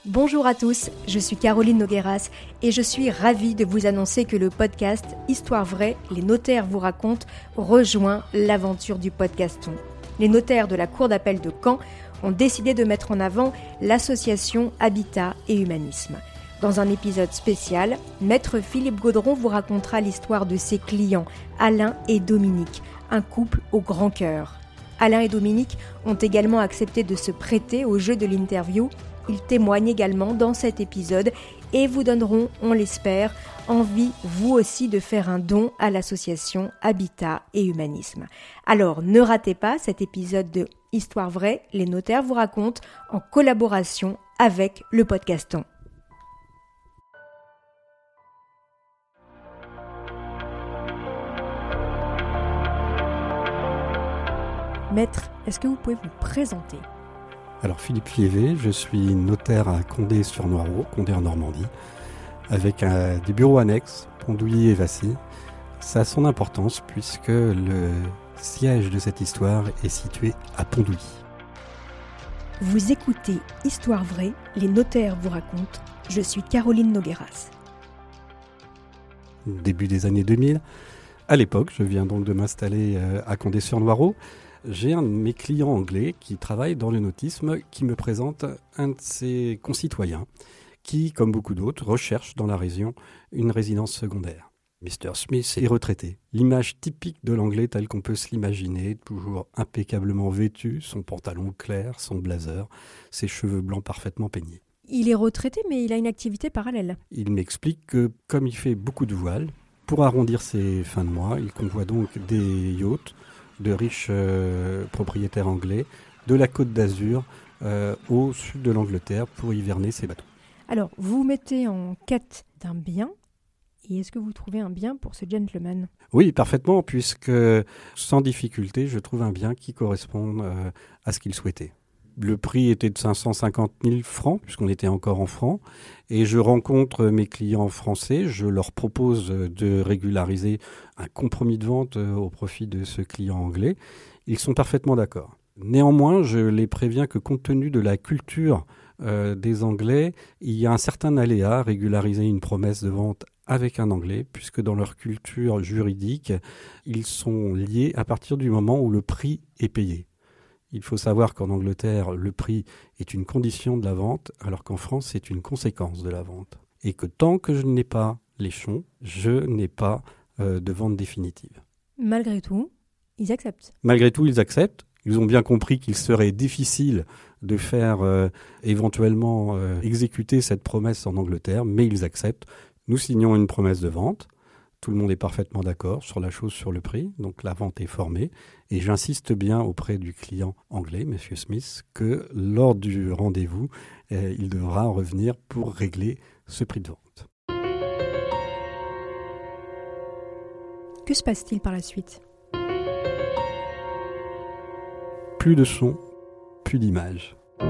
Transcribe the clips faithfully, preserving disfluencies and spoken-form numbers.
Bonjour à tous, je suis Caroline Nogueras et je suis ravie de vous annoncer que le podcast Histoire vraie, les notaires vous racontent rejoint l'aventure du podcaston. Les notaires de la Cour d'appel de Caen ont décidé de mettre en avant l'association Habitat et Humanisme. Dans un épisode spécial, Maître Philippe Gaudron vous racontera l'histoire de ses clients, Alain et Dominique, un couple au grand cœur. Alain et Dominique ont également accepté de se prêter au jeu de l'interview. Ils témoignent également dans cet épisode et vous donneront, on l'espère, envie vous aussi de faire un don à l'association Habitat et Humanisme. Alors ne ratez pas cet épisode de Histoire vraie, les notaires vous racontent en collaboration avec le podcaston. Maître, est-ce que vous pouvez vous présenter ? Alors Philippe Fievé, je suis notaire à Condé-sur-Noireau, Condé en Normandie, avec un, des bureaux annexes, Pondouilly et Vassy. Ça a son importance puisque le siège de cette histoire est situé à Pondouilly. Vous écoutez Histoire vraie, les notaires vous racontent. Je suis Caroline Nogueras. Début des années deux mille, à l'époque, je viens donc de m'installer à Condé-sur-Noireau. J'ai un de mes clients anglais qui travaille dans le nautisme qui me présente un de ses concitoyens qui, comme beaucoup d'autres, recherche dans la région une résidence secondaire. mister Smith est retraité. L'image typique de l'anglais tel qu'on peut se l'imaginer, toujours impeccablement vêtu, son pantalon clair, son blazer, ses cheveux blancs parfaitement peignés. Il est retraité, mais il a une activité parallèle. Il m'explique que, comme il fait beaucoup de voiles, pour arrondir ses fins de mois, il convoie donc des yachts de riches euh, propriétaires anglais, de la Côte d'Azur euh, au sud de l'Angleterre pour hiverner ses bateaux. Alors, vous vous mettez en quête d'un bien, et est-ce que vous trouvez un bien pour ce gentleman ? Oui, parfaitement, puisque sans difficulté, je trouve un bien qui correspond euh, à ce qu'il souhaitait. Le prix était de cinq cent cinquante mille francs, puisqu'on était encore en francs, et je rencontre mes clients français, je leur propose de régulariser un compromis de vente au profit de ce client anglais. Ils sont parfaitement d'accord. Néanmoins, je les préviens que compte tenu de la culture euh, des Anglais, il y a un certain aléa à régulariser une promesse de vente avec un Anglais, puisque dans leur culture juridique, ils sont liés à partir du moment où le prix est payé. Il faut savoir qu'en Angleterre, le prix est une condition de la vente, alors qu'en France, c'est une conséquence de la vente. Et que tant que je n'ai pas l'échelon, je n'ai pas euh, de vente définitive. Malgré tout, ils acceptent. Malgré tout, ils acceptent. Ils ont bien compris qu'il serait difficile de faire euh, éventuellement euh, exécuter cette promesse en Angleterre, mais ils acceptent. Nous signons une promesse de vente. Tout le monde est parfaitement d'accord sur la chose, sur le prix, donc la vente est formée. Et j'insiste bien auprès du client anglais, M. Smith, que lors du rendez-vous, euh, il devra revenir pour régler ce prix de vente. Que se passe-t-il par la suite ? Plus de son, plus d'image.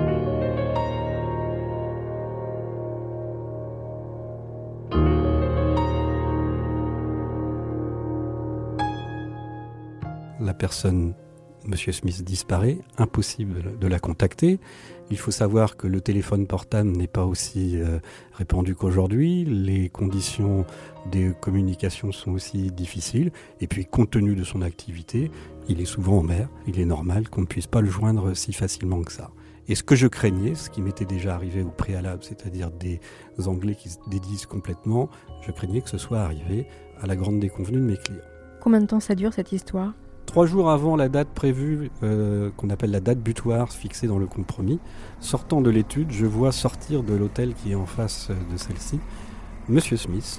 La personne, M. Smith, disparaît, impossible de la contacter. Il faut savoir que le téléphone portable n'est pas aussi euh, répandu qu'aujourd'hui. Les conditions de communication sont aussi difficiles. Et puis, compte tenu de son activité, il est souvent en mer. Il est normal qu'on ne puisse pas le joindre si facilement que ça. Et ce que je craignais, ce qui m'était déjà arrivé au préalable, c'est-à-dire des Anglais qui se dédisent complètement, je craignais que ce soit arrivé à la grande déconvenue de mes clients. Combien de temps ça dure cette histoire ? Trois jours avant la date prévue, euh, qu'on appelle la date butoir fixée dans le compromis, sortant de l'étude, je vois sortir de l'hôtel qui est en face de celle-ci, M. Smith,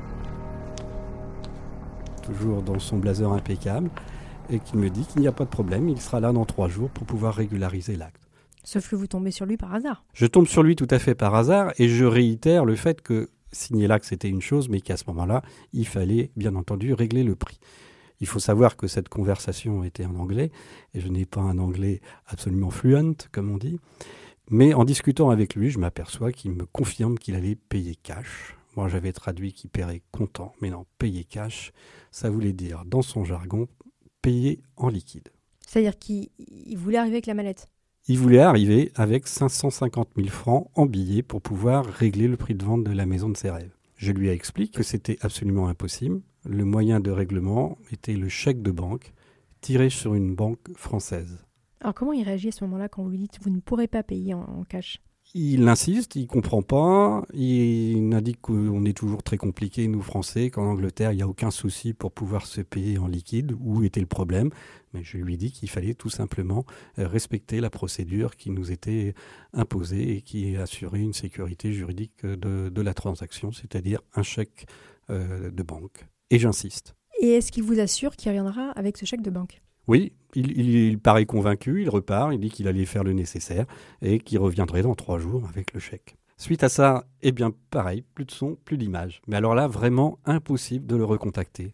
toujours dans son blazer impeccable, et qui me dit qu'il n'y a pas de problème, il sera là dans trois jours pour pouvoir régulariser l'acte. Sauf que vous tombez sur lui par hasard. Je tombe sur lui tout à fait par hasard, et je réitère le fait que signer l'acte c'était une chose, mais qu'à ce moment-là, il fallait bien entendu régler le prix. Il faut savoir que cette conversation était en anglais, et je n'ai pas un anglais absolument fluent, comme on dit. Mais en discutant avec lui, je m'aperçois qu'il me confirme qu'il allait payer cash. Moi, j'avais traduit qu'il paierait comptant, mais non, payer cash, ça voulait dire, dans son jargon, payer en liquide. C'est-à-dire qu'il il voulait arriver avec la mallette ? Il voulait arriver avec cinq cent cinquante mille francs en billets pour pouvoir régler le prix de vente de la maison de ses rêves. Je lui ai expliqué que c'était absolument impossible. Le moyen de règlement était le chèque de banque tiré sur une banque française. Alors comment il réagit à ce moment-là quand vous lui dites « vous ne pourrez pas payer en, en cash » ? Il insiste, il ne comprend pas, il indique qu'on est toujours très compliqué, nous Français, qu'en Angleterre, il n'y a aucun souci pour pouvoir se payer en liquide. Où était le problème ? Mais je lui ai dit qu'il fallait tout simplement respecter la procédure qui nous était imposée et qui assurait une sécurité juridique de, de la transaction, c'est-à-dire un chèque euh, de banque. Et j'insiste. Et est-ce qu'il vous assure qu'il reviendra avec ce chèque de banque ? Oui, il, il, il paraît convaincu, il repart, il dit qu'il allait faire le nécessaire et qu'il reviendrait dans trois jours avec le chèque. Suite à ça, eh bien pareil, plus de son, plus d'image. Mais alors là, vraiment impossible de le recontacter.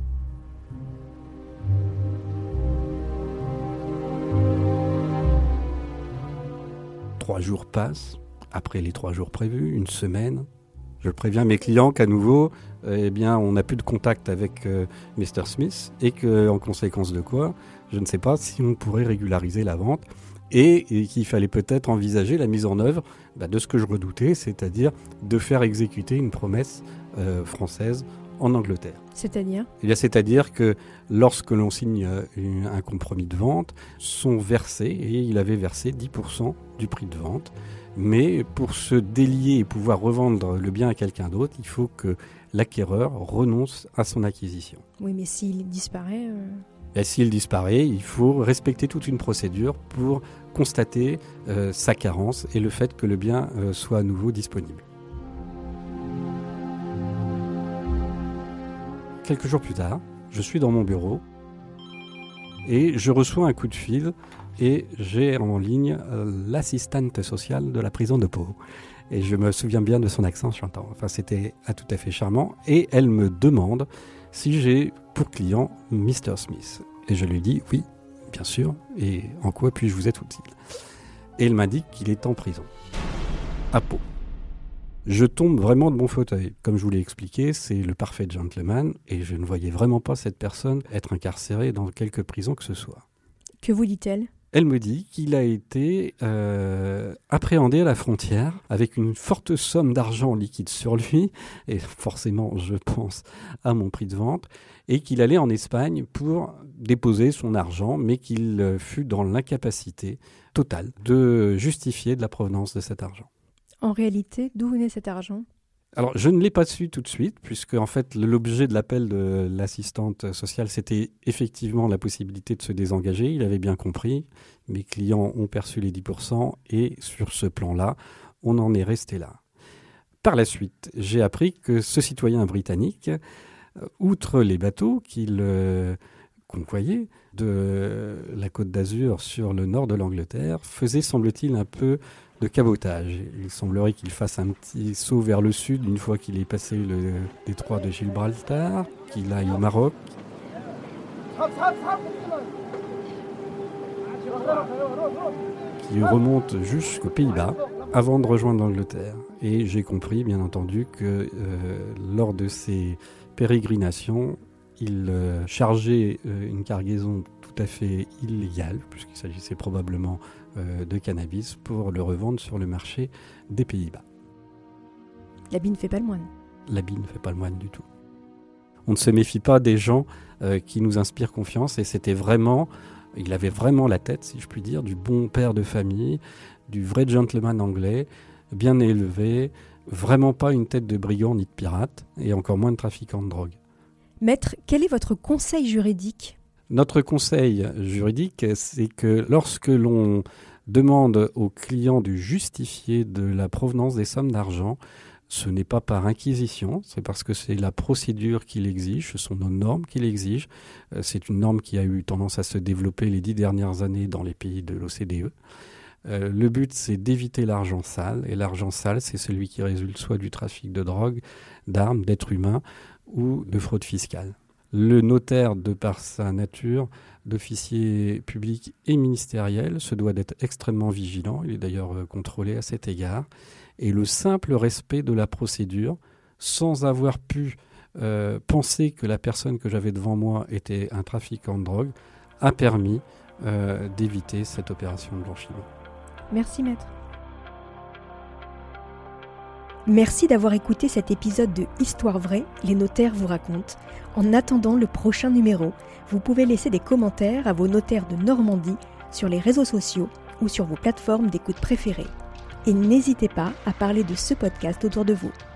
Trois jours passent, après les trois jours prévus, une semaine. Je préviens mes clients qu'à nouveau, eh bien, on n'a plus de contact avec euh, mister Smith et qu'en conséquence de quoi, je ne sais pas si on pourrait régulariser la vente et, et qu'il fallait peut-être envisager la mise en œuvre bah, de ce que je redoutais, c'est-à-dire de faire exécuter une promesse euh, française en Angleterre. C'est-à-dire ? Eh bien, c'est-à-dire que lorsque l'on signe une, un compromis de vente, sont versés, et il avait versé dix pour cent du prix de vente. Mais pour se délier et pouvoir revendre le bien à quelqu'un d'autre, il faut que l'acquéreur renonce à son acquisition. Oui, mais s'il disparaît... Euh... Et s'il disparaît, il faut respecter toute une procédure pour constater euh, sa carence et le fait que le bien euh, soit à nouveau disponible. Quelques jours plus tard, je suis dans mon bureau et je reçois un coup de fil. Et j'ai en ligne euh, l'assistante sociale de la prison de Pau. Et je me souviens bien de son accent chantant. Enfin, c'était à tout à fait charmant. Et elle me demande si j'ai pour client mister Smith. Et je lui dis oui, bien sûr. Et en quoi puis-je vous être utile ? Et elle m'indique qu'il est en prison, à Pau. Je tombe vraiment de mon fauteuil. Comme je vous l'ai expliqué, c'est le parfait gentleman. Et je ne voyais vraiment pas cette personne être incarcérée dans quelque prison que ce soit. Que vous dit-elle ? Elle me dit qu'il a été euh, appréhendé à la frontière avec une forte somme d'argent liquide sur lui, et forcément je pense à mon prix de vente, et qu'il allait en Espagne pour déposer son argent, mais qu'il fut dans l'incapacité totale de justifier de la provenance de cet argent. En réalité, d'où venait cet argent ? Alors, je ne l'ai pas su tout de suite, puisque en fait, l'objet de l'appel de l'assistante sociale, c'était effectivement la possibilité de se désengager. Il avait bien compris. Mes clients ont perçu les dix pour cent et sur ce plan-là, on en est resté là. Par la suite, j'ai appris que ce citoyen britannique, outre les bateaux qu'il euh, convoyait de la Côte d'Azur sur le nord de l'Angleterre, faisait, semble-t-il, un peu de cabotage. Il semblerait qu'il fasse un petit saut vers le sud une fois qu'il ait passé le détroit de Gibraltar, qu'il aille au Maroc. Qu'il remonte jusqu'aux Pays-Bas avant de rejoindre l'Angleterre. Et j'ai compris, bien entendu, que euh, lors de ces pérégrinations, il euh, chargeait euh, une cargaison tout à fait illégale, puisqu'il s'agissait probablement euh, de cannabis, pour le revendre sur le marché des Pays-Bas. L'habit ne fait pas le moine. L'habit ne fait pas le moine du tout. On ne se méfie pas des gens euh, qui nous inspirent confiance, et c'était vraiment, il avait vraiment la tête, si je puis dire, du bon père de famille, du vrai gentleman anglais, bien élevé, vraiment pas une tête de brigand ni de pirate, et encore moins de trafiquant de drogue. Maître, quel est votre conseil juridique ? Notre conseil juridique, c'est que lorsque l'on demande au client de justifier de la provenance des sommes d'argent, ce n'est pas par inquisition, c'est parce que c'est la procédure qui l'exige, ce sont nos normes qui l'exigent. C'est une norme qui a eu tendance à se développer les dix dernières années dans les pays de l'O C D E. Euh, le but, c'est d'éviter l'argent sale, et l'argent sale, c'est celui qui résulte soit du trafic de drogue, d'armes, d'êtres humains ou de fraude fiscale. Le notaire, de par sa nature d'officier public et ministériel, se doit d'être extrêmement vigilant. Il est d'ailleurs euh, contrôlé à cet égard. Et le simple respect de la procédure, sans avoir pu euh, penser que la personne que j'avais devant moi était un trafiquant de drogue, a permis euh, d'éviter cette opération de blanchiment. Merci maître. Merci d'avoir écouté cet épisode de Histoire vraie, les notaires vous racontent. En attendant le prochain numéro, vous pouvez laisser des commentaires à vos notaires de Normandie sur les réseaux sociaux ou sur vos plateformes d'écoute préférées. Et n'hésitez pas à parler de ce podcast autour de vous.